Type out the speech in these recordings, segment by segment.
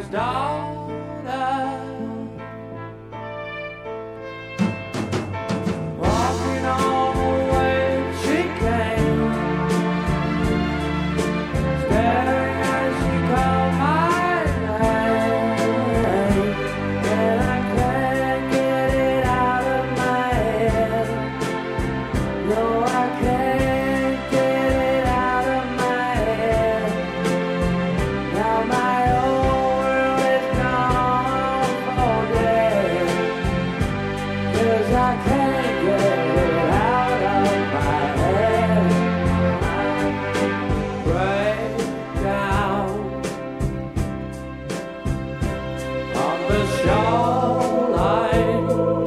daughter, walking on the way she came, staring as she called my name, and I can't get it out of my head. No, I can't get it out of my head. Now my whole world is gone for dead, 'cause I can't get it out of my head. Break down on the shoreline,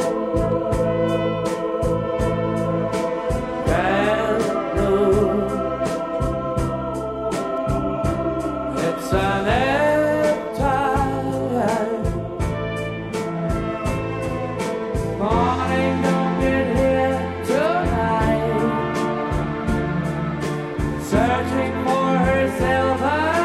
can't move. It's an tide. Morning don't get here tonight. Searching for herself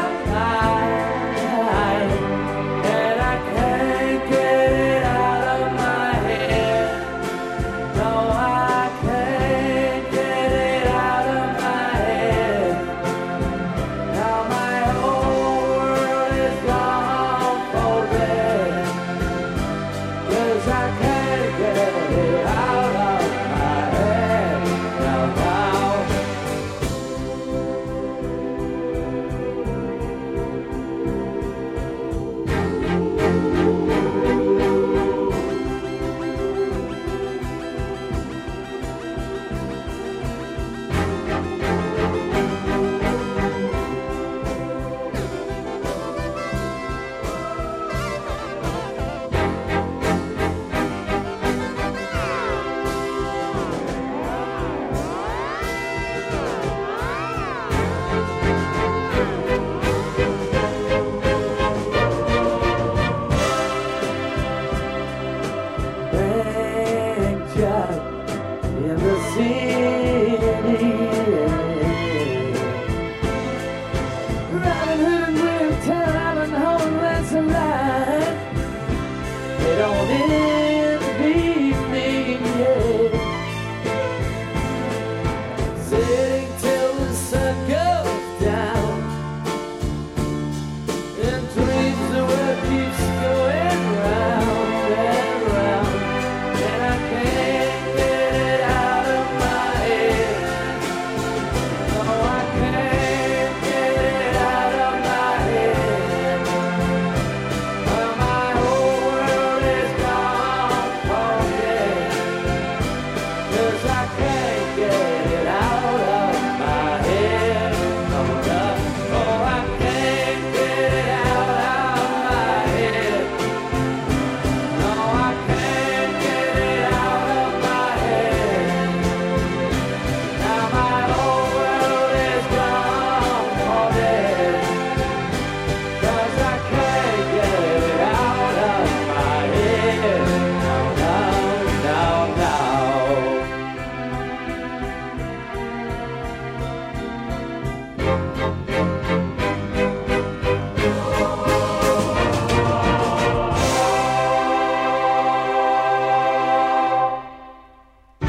alive, and I can't get it out of my head. No, I can't get it out of my head. Now my whole world is gone for dead, 'cause I can't get it out of my head. Now. Big shot in the city. Robin Hood and Will tell Ivanhoe and Lancelot, they don't envy me yet. Sitting till the sun goes down, and dreams the world keeps